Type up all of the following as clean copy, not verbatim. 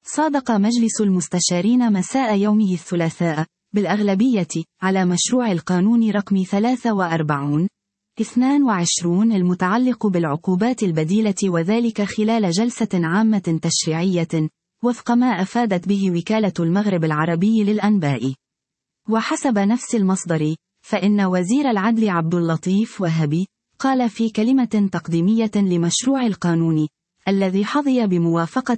صادق مجلس المستشارين مساء يومه الثلاثاء بالأغلبية على مشروع القانون رقم 43/22 المتعلق بالعقوبات البديلة، وذلك خلال جلسة عامة تشريعية وفق ما أفادت به وكالة المغرب العربي للأنباء. وحسب نفس المصدر، فإن وزير العدل عبد اللطيف وهبي قال في كلمة تقديمية لمشروع القانون الذي حظي بموافقة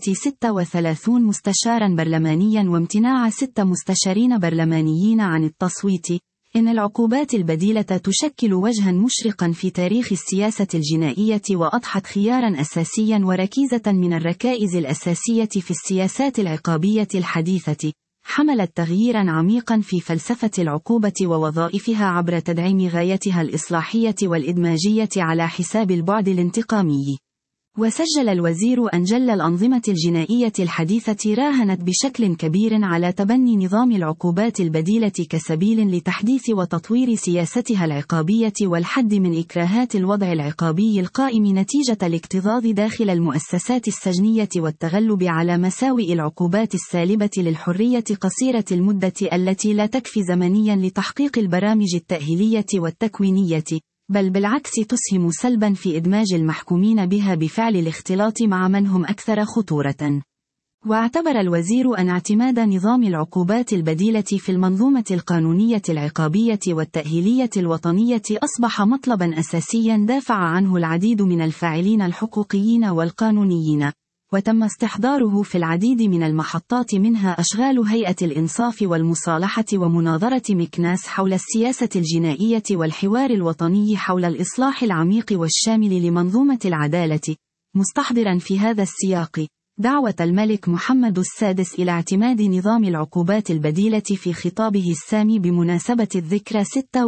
36 مستشارا برلمانيا وامتناع 6 مستشارين برلمانيين عن التصويت، إن العقوبات البديلة تشكل وجها مشرقا في تاريخ السياسة الجنائية، وأضحت خيارا أساسيا وركيزة من الركائز الأساسية في السياسات العقابية الحديثة، حملت تغييرا عميقا في فلسفة العقوبة ووظائفها عبر تدعيم غايتها الإصلاحية والإدماجية على حساب البعد الانتقامي. وسجل الوزير أن جل الأنظمة الجنائية الحديثة راهنت بشكل كبير على تبني نظام العقوبات البديلة كسبيل لتحديث وتطوير سياستها العقابية والحد من إكراهات الوضع العقابي القائم نتيجة الاكتظاظ داخل المؤسسات السجنية والتغلب على مساوئ العقوبات السالبة للحرية قصيرة المدة التي لا تكفي زمنيا لتحقيق البرامج التأهيلية والتكوينية، بل بالعكس تسهم سلبا في إدماج المحكومين بها بفعل الاختلاط مع من هم أكثر خطورة. واعتبر الوزير أن اعتماد نظام العقوبات البديلة في المنظومة القانونية العقابية والتأهيلية الوطنية أصبح مطلبا أساسيا دافع عنه العديد من الفاعلين الحقوقيين والقانونيين، وتم استحضاره في العديد من المحطات، منها أشغال هيئة الإنصاف والمصالحة ومناظرة مكناس حول السياسة الجنائية والحوار الوطني حول الإصلاح العميق والشامل لمنظومة العدالة، مستحضرا في هذا السياق دعوة الملك محمد السادس إلى اعتماد نظام العقوبات البديلة في خطابه السامي بمناسبة الذكرى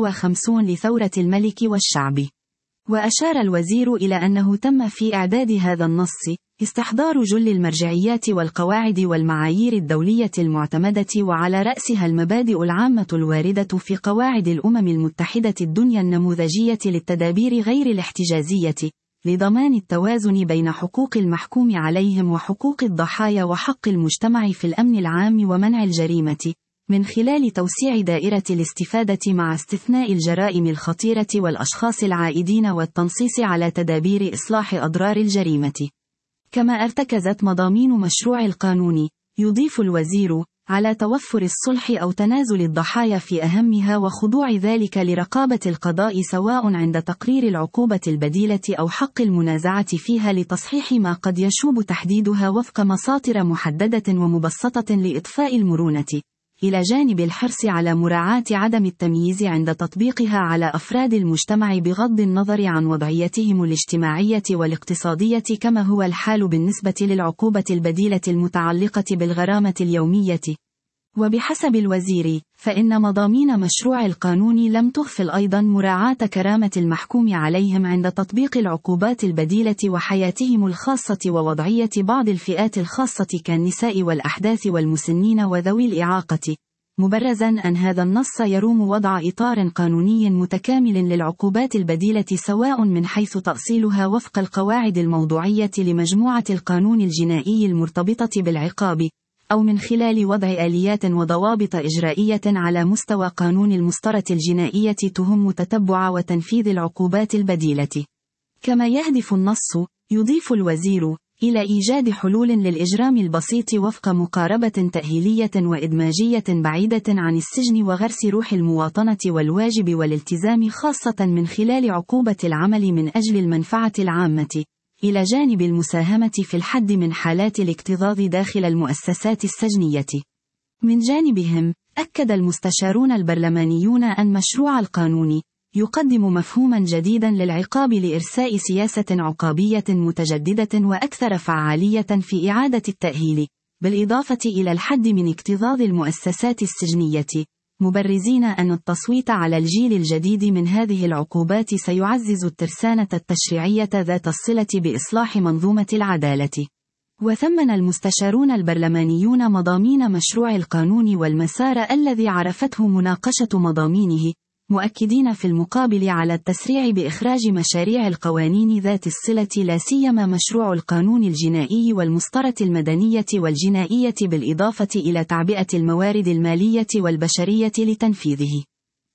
56 لثورة الملك والشعب. وأشار الوزير إلى أنه تم في إعداد هذا النص استحضار جل المرجعيات والقواعد والمعايير الدولية المعتمدة، وعلى رأسها المبادئ العامة الواردة في قواعد الأمم المتحدة الدنيا النموذجية للتدابير غير الاحتجازية، لضمان التوازن بين حقوق المحكوم عليهم وحقوق الضحايا وحق المجتمع في الأمن العام ومنع الجريمة، من خلال توسيع دائرة الاستفادة مع استثناء الجرائم الخطيرة والأشخاص العائدين والتنصيص على تدابير إصلاح أضرار الجريمة. كما ارتكزت مضامين مشروع القانون، يضيف الوزير، على توفر الصلح أو تنازل الضحايا في أهمها وخضوع ذلك لرقابة القضاء سواء عند تقرير العقوبة البديلة أو حق المنازعة فيها لتصحيح ما قد يشوب تحديدها وفق مساطر محددة ومبسطة لإضفاء المرونة، إلى جانب الحرص على مراعاة عدم التمييز عند تطبيقها على أفراد المجتمع بغض النظر عن وضعيتهم الاجتماعية والاقتصادية، كما هو الحال بالنسبة للعقوبة البديلة المتعلقة بالغرامة اليومية. وبحسب الوزير، فإن مضامين مشروع القانون لم تغفل أيضا مراعاة كرامة المحكوم عليهم عند تطبيق العقوبات البديلة وحياتهم الخاصة ووضعية بعض الفئات الخاصة كالنساء والأحداث والمسنين وذوي الإعاقة، مبرزا أن هذا النص يروم وضع إطار قانوني متكامل للعقوبات البديلة، سواء من حيث تأصيلها وفق القواعد الموضوعية لمجموعة القانون الجنائي المرتبطة بالعقاب، أو من خلال وضع آليات وضوابط إجرائية على مستوى قانون المسطرة الجنائية تهم تتبع وتنفيذ العقوبات البديلة. كما يهدف النص، يضيف الوزير، إلى إيجاد حلول للإجرام البسيط وفق مقاربة تأهيلية وإدماجية بعيدة عن السجن وغرس روح المواطنة والواجب والالتزام، خاصة من خلال عقوبة العمل من أجل المنفعة العامة، إلى جانب المساهمة في الحد من حالات الاكتظاظ داخل المؤسسات السجنية. من جانبهم، أكد المستشارون البرلمانيون أن مشروع القانون يقدم مفهوما جديدا للعقاب لإرساء سياسة عقابية متجددة وأكثر فعالية في إعادة التأهيل، بالإضافة إلى الحد من اكتظاظ المؤسسات السجنية، مبرزين أن التصويت على الجيل الجديد من هذه العقوبات سيعزز الترسانة التشريعية ذات الصلة بإصلاح منظومة العدالة. وثمن المستشارون البرلمانيون مضامين مشروع القانون والمسار الذي عرفته مناقشة مضامينه، مؤكدين في المقابل على التسريع بإخراج مشاريع القوانين ذات الصلة لا سيما مشروع القانون الجنائي والمسطرة المدنية والجنائية بالإضافة إلى تعبئة الموارد المالية والبشرية لتنفيذه.